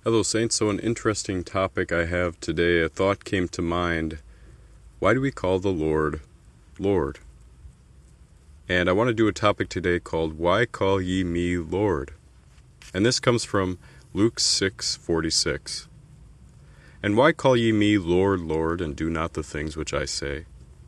Hello, Saints. So, an interesting topic I have today. A thought came to mind. Why do we call the Lord, Lord? And I want to do a topic today called, Why Call Ye Me Lord? And this comes from Luke 6:46. And why call ye me Lord, Lord, and do not the things which I say?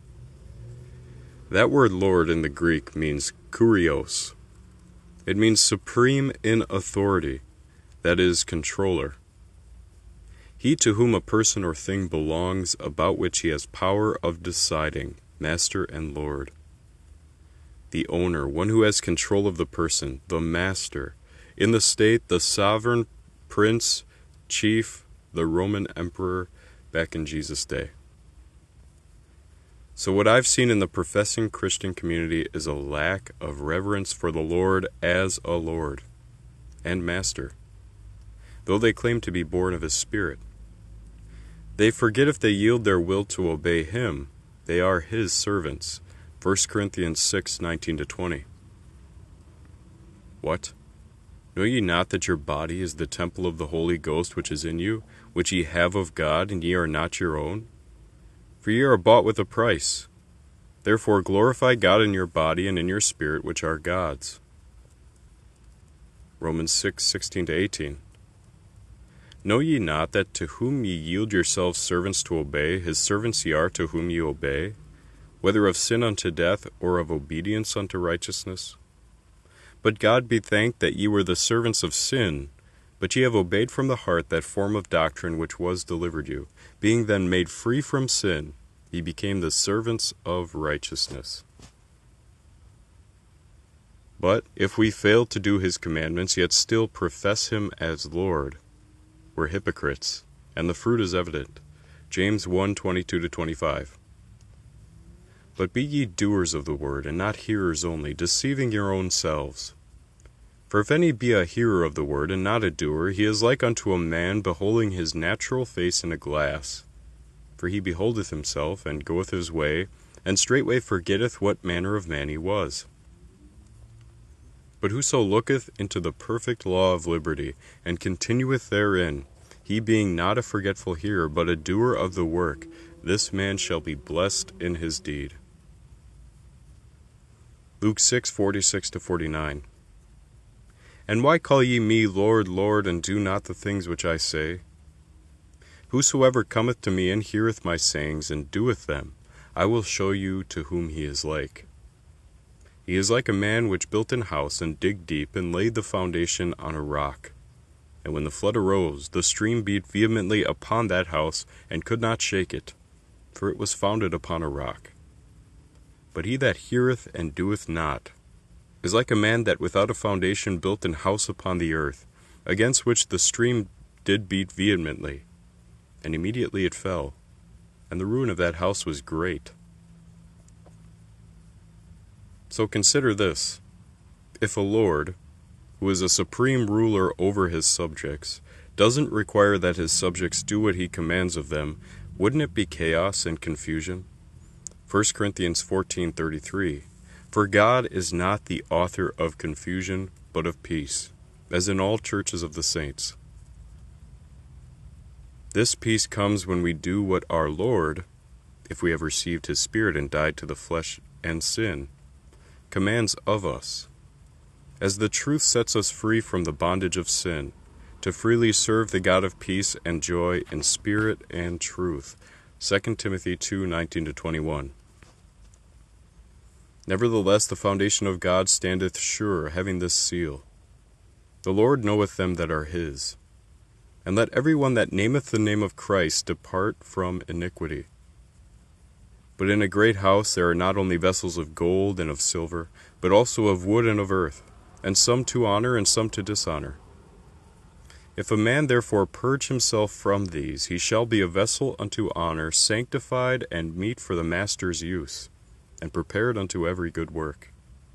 That word Lord in the Greek means kurios. It means supreme in authority, that is, controller. He to whom a person or thing belongs, about which he has power of deciding, master and lord. The owner, one who has control of the person, the master. In the state, the sovereign, prince, chief, the Roman emperor, back in Jesus' day. So what I've seen in the professing Christian community is a lack of reverence for the Lord as a Lord and Master, though they claim to be born of His Spirit. They forget if they yield their will to obey Him, they are His servants. 1 Corinthians 6:19-20. What? Know ye not that your body is the temple of the Holy Ghost which is in you, which ye have of God, and ye are not your own? For ye are bought with a price. Therefore glorify God in your body and in your spirit, which are God's. Romans 6:16-18. Know ye not that to whom ye yield yourselves servants to obey, His servants ye are to whom ye obey, whether of sin unto death, or of obedience unto righteousness? But God be thanked that ye were the servants of sin, but ye have obeyed from the heart that form of doctrine which was delivered you. Being then made free from sin, ye became the servants of righteousness. But if we fail to do His commandments, yet still profess Him as Lord, we're hypocrites, and the fruit is evident. James 1:22-25. But be ye doers of the word, and not hearers only, deceiving your own selves. For if any be a hearer of the word, and not a doer, he is like unto a man beholding his natural face in a glass. For he beholdeth himself, and goeth his way, and straightway forgetteth what manner of man he was. But whoso looketh into the perfect law of liberty, and continueth therein, he being not a forgetful hearer, but a doer of the work, this man shall be blessed in his deed. Luke 6:46-49. And why call ye me Lord, Lord, and do not the things which I say? Whosoever cometh to me and heareth my sayings, and doeth them, I will show you to whom he is like. He is like a man which built an house, and digged deep, and laid the foundation on a rock. And when the flood arose, the stream beat vehemently upon that house, and could not shake it, for it was founded upon a rock. But he that heareth and doeth not is like a man that without a foundation built an house upon the earth, against which the stream did beat vehemently, and immediately it fell, and the ruin of that house was great. So consider this. If a Lord, who is a supreme ruler over his subjects, doesn't require that his subjects do what he commands of them, wouldn't it be chaos and confusion? 1 Corinthians 14:33. For God is not the author of confusion, but of peace, as in all churches of the saints. This peace comes when we do what our Lord, if we have received His Spirit and died to the flesh and sin, commands of us, as the truth sets us free from the bondage of sin, to freely serve the God of peace and joy in spirit and truth. 2 Timothy 2:19-21. Nevertheless, the foundation of God standeth sure, having this seal: The Lord knoweth them that are His. And let every one that nameth the name of Christ depart from iniquity. But in a great house there are not only vessels of gold and of silver, but also of wood and of earth, and some to honor and some to dishonor. If a man therefore purge himself from these, he shall be a vessel unto honor, sanctified and meet for the master's use, and prepared unto every good work.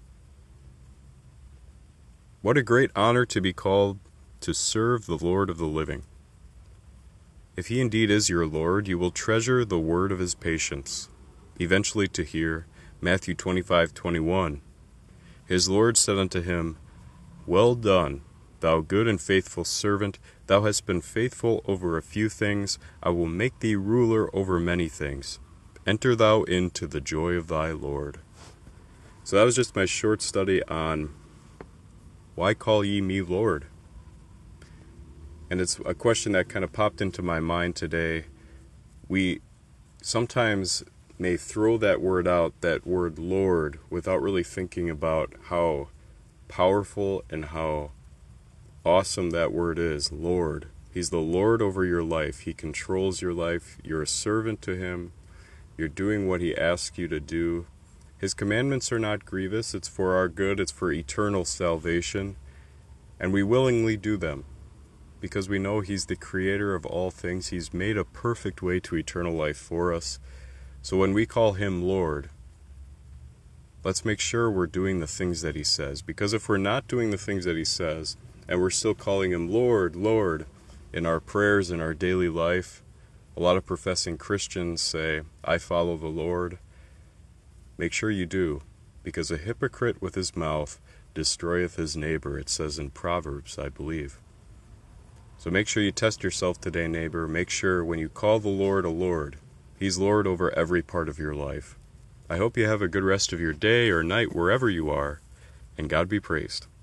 What a great honor to be called to serve the Lord of the living. If He indeed is your Lord, you will treasure the word of His patience, eventually to hear Matthew 25:21. His Lord said unto him, Well done, Thou good and faithful servant, thou hast been faithful over a few things, I will make thee ruler over many things. Enter thou into the joy of thy Lord. So that was just my short study on why call ye me Lord? And it's a question that kind of popped into my mind today. We sometimes may throw that word out, that word Lord, without really thinking about how powerful and how awesome that word is, Lord. He's the Lord over your life. He controls your life. You're a servant to Him. You're doing what He asks you to do. His commandments are not grievous. It's for our good. It's for eternal salvation. And we willingly do them because we know He's the creator of all things. He's made a perfect way to eternal life for us. So when we call Him Lord, let's make sure we're doing the things that He says. Because if we're not doing the things that He says, and we're still calling Him Lord, Lord, in our prayers, in our daily life, a lot of professing Christians say, I follow the Lord. Make sure you do, because a hypocrite with his mouth destroyeth his neighbor, it says in Proverbs, I believe. So make sure you test yourself today, neighbor. Make sure when you call the Lord a Lord, He's Lord over every part of your life. I hope you have a good rest of your day or night wherever you are, and God be praised.